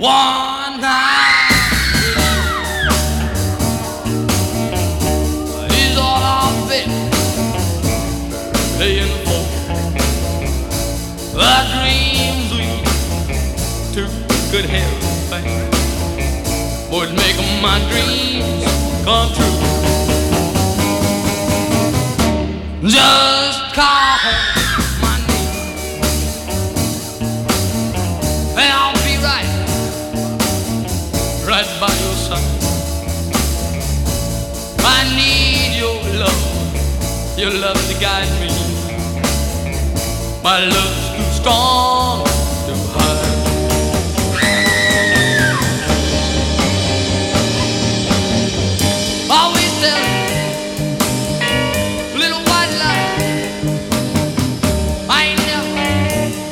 one night. He's all I've been playing for. The dreams we two could have found would make my dreams come true. Just call my name and I'll be right by your side. I need your love to guide me. My love's too strong